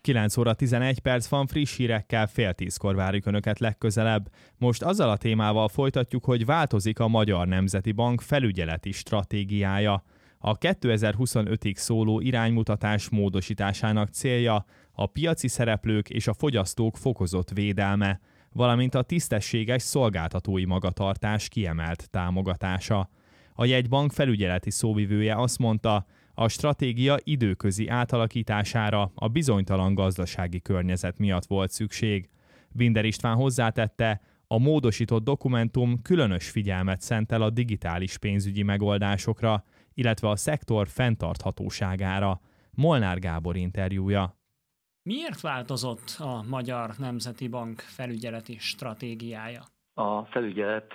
9 óra 11 perc van, friss hírekkel 9:30 várjuk Önöket legközelebb. Most azzal a témával folytatjuk, hogy változik a Magyar Nemzeti Bank felügyeleti stratégiája. A 2025-ig szóló iránymutatás módosításának célja a piaci szereplők és a fogyasztók fokozott védelme, valamint a tisztességes szolgáltatói magatartás kiemelt támogatása. A jegybank felügyeleti szóvivője azt mondta, a stratégia időközi átalakítására a bizonytalan gazdasági környezet miatt volt szükség. Binder István hozzátette, a módosított dokumentum különös figyelmet szentel a digitális pénzügyi megoldásokra, illetve a szektor fenntarthatóságára. Molnár Gábor interjúja. Miért változott a Magyar Nemzeti Bank felügyeleti stratégiája? A felügyelet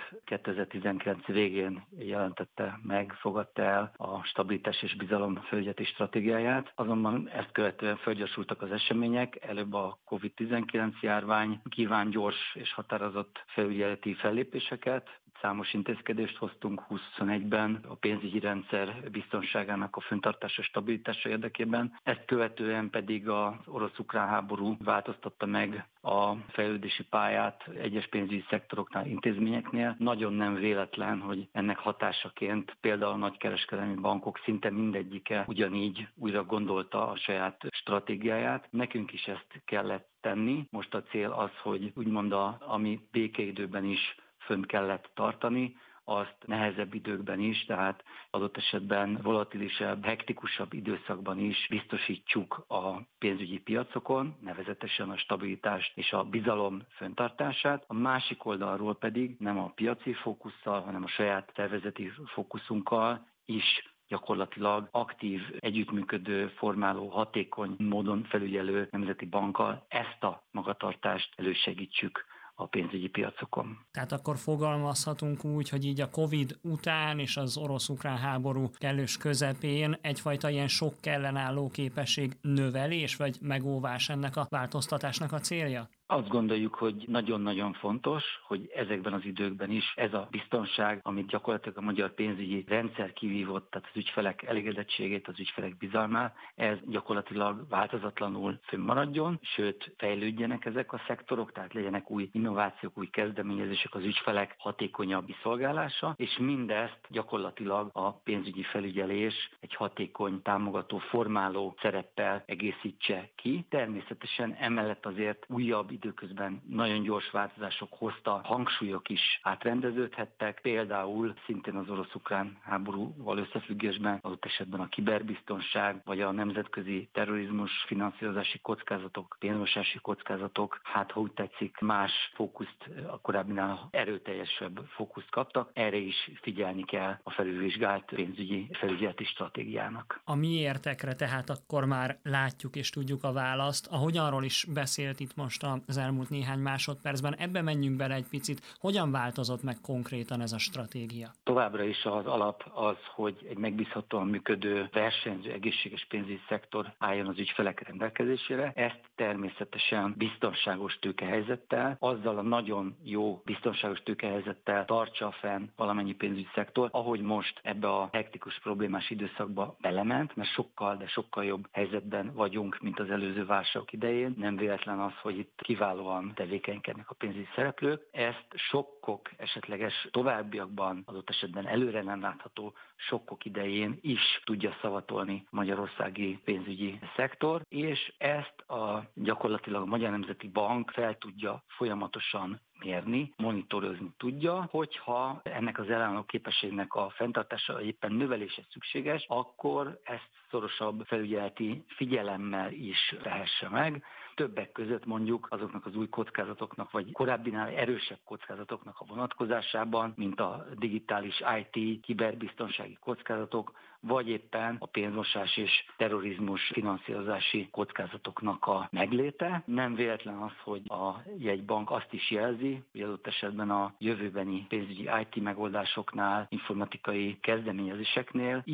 2019 végén jelentette meg, fogadta el a stabilitás és bizalom felügyeleti stratégiáját, azonban ezt követően felgyorsultak az események, előbb a COVID-19 járvány kíván gyors és határozott felügyeleti fellépéseket. Számos intézkedést hoztunk 2021-ben a pénzügyi rendszer biztonságának a fenntartása, stabilitása érdekében. Ezt követően pedig az orosz-ukrán háború változtatta meg a fejlődési pályát egyes pénzügyi szektoroknál, intézményeknél. Nagyon nem véletlen, hogy ennek hatásaként például a nagykereskedelmi bankok szinte mindegyike ugyanígy újra gondolta a saját stratégiáját. Nekünk is ezt kellett tenni. Most a cél az, hogy úgymond ami békeidőben is fönt kellett tartani, azt nehezebb időkben is, tehát adott esetben volatilisebb, hektikusabb időszakban is biztosítsuk a pénzügyi piacokon, nevezetesen a stabilitást és a bizalom fenntartását. A másik oldalról pedig nem a piaci fókusszal, hanem a saját tervezeti fókuszunkkal is gyakorlatilag aktív, együttműködő, formáló, hatékony módon felügyelő nemzeti bankkal ezt a magatartást elősegítsük a pénzügyi piacokon. Tehát akkor fogalmazhatunk úgy, hogy így a Covid után és az orosz-ukrán háború kellős közepén egyfajta ilyen sok ellenálló képesség növelés vagy megóvás ennek a változtatásnak a célja? Azt gondoljuk, hogy nagyon-nagyon fontos, hogy ezekben az időkben is ez a biztonság, amit gyakorlatilag a magyar pénzügyi rendszer kivívott, tehát az ügyfelek elégedettségét, az ügyfelek bizalmát, ez gyakorlatilag változatlanul fönnmaradjon, sőt fejlődjenek ezek a szektorok, tehát legyenek új innovációk, új kezdeményezések, az ügyfelek hatékonyabb szolgálása, és mindezt gyakorlatilag a pénzügyi felügyelés egy hatékony, támogató, formáló szereppel egészítse ki. Természetesen emellett azért újabb időközben nagyon gyors változások hozta, hangsúlyok is átrendeződhettek, például szintén az orosz-ukrán háborúval összefüggésben adott esetben a kiberbiztonság, vagy a nemzetközi terrorizmus, finanszírozási kockázatok, pénzmosási kockázatok, hát ha úgy tetszik, más fókuszt, a korábbinál erőteljesebb fókuszt kaptak. Erre is figyelni kell a felülvizsgált pénzügyi felügyeleti stratégiának. A miértekre tehát akkor már látjuk és tudjuk a választ. Ahogyanról is beszélt itt most az elmúlt néhány másodpercben, ebbe menjünk bele egy picit. Hogyan változott meg konkrétan ez a stratégia? Továbbra is az alap az, hogy egy megbízhatóan működő, versenyző, egészséges pénzügyi szektor álljon az ügyfelek rendelkezésére. Ezt természetesen biztonságos tőkehelyzettel, azzal a nagyon jó biztonságos tőkehelyzettel tartsa fenn valamennyi pénzügyi szektor, ahogy most ebbe a hektikus problémás időszakba belement, mert sokkal, de sokkal jobb helyzetben vagyunk, mint az előző válságok idején. Nem véletlen az, hogy itt kiválóan tevékenykednek a pénzügyi szereplők. Ezt sokkok, esetleges továbbiakban, adott esetben előre nem látható sokkok idején is tudja szavatolni a magyarországi pénzügyi szektor, és ezt gyakorlatilag a Magyar Nemzeti Bank fel tudja folyamatosan mérni, monitorozni tudja, hogyha ennek az ellenálló képességnek a fenntartása éppen növelése szükséges, akkor ezt szorosabb felügyeleti figyelemmel is tehesse meg. Többek között mondjuk azoknak az új kockázatoknak, vagy korábbinál erősebb kockázatoknak a vonatkozásában, mint a digitális IT, kiberbiztonsági kockázatok, vagy éppen a pénzmosás és terrorizmus finanszírozási kockázatoknak a megléte. Nem véletlen az, hogy a jegybank azt is jelzi, hogy adott esetben a jövőbeni pénzügyi IT megoldásoknál, informatikai kezdeményezéseknél is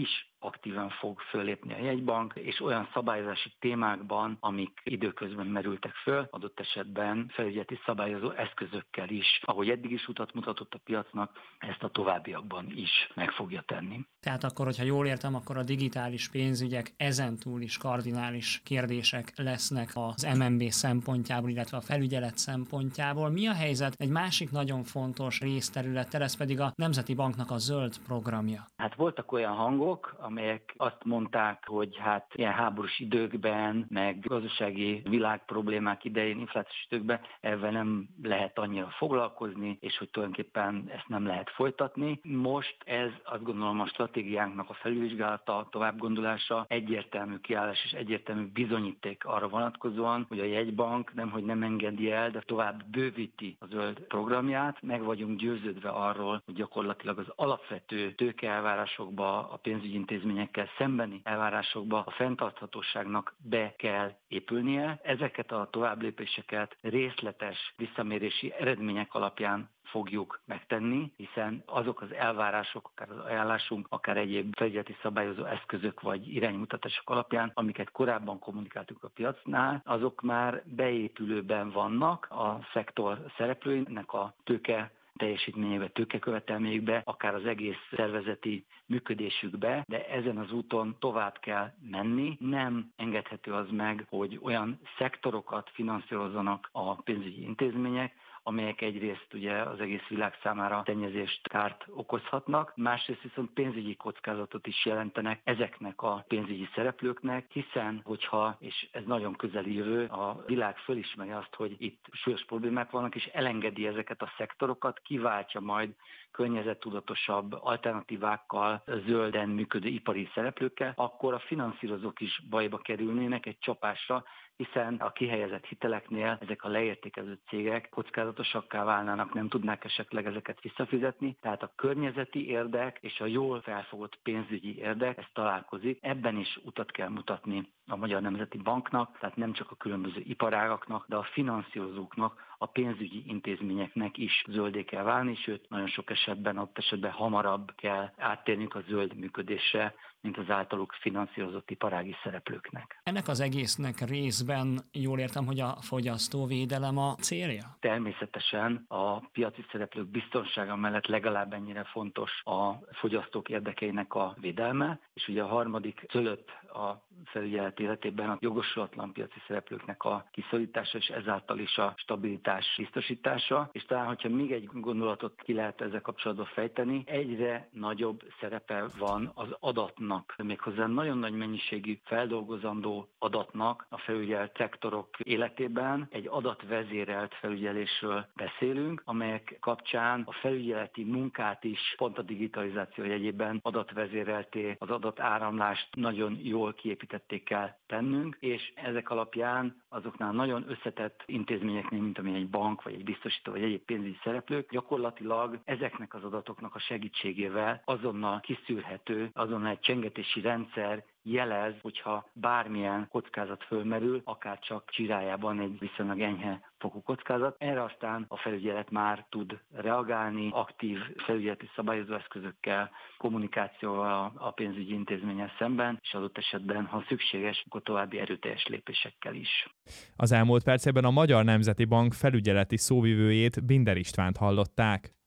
aktívan fog föllépni a jegybank, és olyan szabályozási témákban, amik időközben merültek föl, adott esetben felügyeleti szabályozó eszközökkel is, ahogy eddig is utat mutatott a piacnak, ezt a továbbiakban is meg fogja tenni. Tehát akkor, hogyha jól értem, akkor a digitális pénzügyek ezentúl is kardinális kérdések lesznek az MNB szempontjából, illetve a felügyelet szempontjából. Mi a helyzet egy másik nagyon fontos részterülettel, ez pedig a Nemzeti Banknak a zöld programja? Hát voltak olyan hangok, amelyek azt mondták, hogy hát ilyen háborús időkben, meg gazdasági világproblémák idején, inflációs időkben ezzel nem lehet annyira foglalkozni, és hogy tulajdonképpen ezt nem lehet folytatni. Most ez azt gondolom a stratégiánknak a felülvizsgálata, továbbgondolása, egyértelmű kiállás és egyértelmű bizonyíték arra vonatkozóan, hogy a jegybank nemhogy nem engedi el, de tovább bővíti a zöld programját. Meg vagyunk győződve arról, hogy gyakorlatilag az alapvető tőkeelvárásokba, a pénzügyi intézményekkel szembeni elvárásokba a fenntarthatóságnak be kell épülnie. Ezeket a továbblépéseket részletes visszamérési eredmények alapján fogjuk megtenni, hiszen azok az elvárások, akár az ajánlásunk, akár egyéb felügyeleti szabályozó eszközök vagy iránymutatások alapján, amiket korábban kommunikáltuk a piacnál, azok már beépülőben vannak a szektor szereplőinek a tőke teljesítményébe, tőkekövetelményükbe, akár az egész szervezeti működésükbe, de ezen az úton tovább kell menni. Nem engedhető az meg, hogy olyan szektorokat finanszírozzanak a pénzügyi intézmények, amelyek egyrészt ugye az egész világ számára szennyezést, kárt okozhatnak, másrészt viszont pénzügyi kockázatot is jelentenek ezeknek a pénzügyi szereplőknek, hiszen hogyha, és ez nagyon közeli jövő, a világ fölismeri azt, hogy itt súlyos problémák vannak, és elengedi ezeket a szektorokat, kiváltja majd környezettudatosabb alternatívákkal, zölden működő ipari szereplőkkel, akkor a finanszírozók is bajba kerülnének egy csapásra, hiszen a kihelyezett hiteleknél ezek a leértékező cégek kockázatosakká válnának, nem tudnák esetleg ezeket visszafizetni. Tehát a környezeti érdek és a jól felfogott pénzügyi érdek, ez találkozik. Ebben is utat kell mutatni a Magyar Nemzeti Banknak, tehát nem csak a különböző iparágaknak, de a finanszírozóknak, a pénzügyi intézményeknek is zöldé kell válni, sőt, nagyon sok esetben, hamarabb kell áttérnünk a zöld működésre, mint az általuk finanszírozott iparági szereplőknek. Ennek az egésznek részben jól értem, hogy a fogyasztóvédelem a célja? Természetesen a piaci szereplők biztonsága mellett legalább ennyire fontos a fogyasztók érdekeinek a védelme, és ugye a harmadik fölött a felügyelet életében a jogosulatlan piaci szereplőknek a kiszorítása, és ezáltal is a stabilitás biztosítása. És talán, hogyha még egy gondolatot ki lehet ezzel kapcsolatban fejteni, egyre nagyobb szerepe van az adatnak, méghozzá nagyon nagy mennyiségű feldolgozandó adatnak a felügyelt szektorok életében. Egy adatvezérelt felügyelésről beszélünk, amelyek kapcsán a felügyeleti munkát is pont a digitalizáció jegyében adatvezérelté, az adatáramlást nagyon jól kiépítették kell tennünk, és ezek alapján azoknál nagyon összetett intézményeknél, mint amilyen egy bank, vagy egy biztosító, vagy egyéb pénzügyi szereplők, gyakorlatilag ezeknek az adatoknak a segítségével azonnal kiszűrhető, azonnal egy csengetési rendszer jelez, hogyha bármilyen kockázat fölmerül, akár csak csirájában egy viszonylag enyhe fokú kockázat. Erre aztán a felügyelet már tud reagálni, aktív felügyeleti szabályozó eszközökkel, kommunikációval a pénzügyi intézménnyel szemben, és adott esetben, ha szükséges, akkor további erőteljes lépésekkel is. Az elmúlt percekben a Magyar Nemzeti Bank felügyeleti szóvivőjét, Binder Istvánt hallották.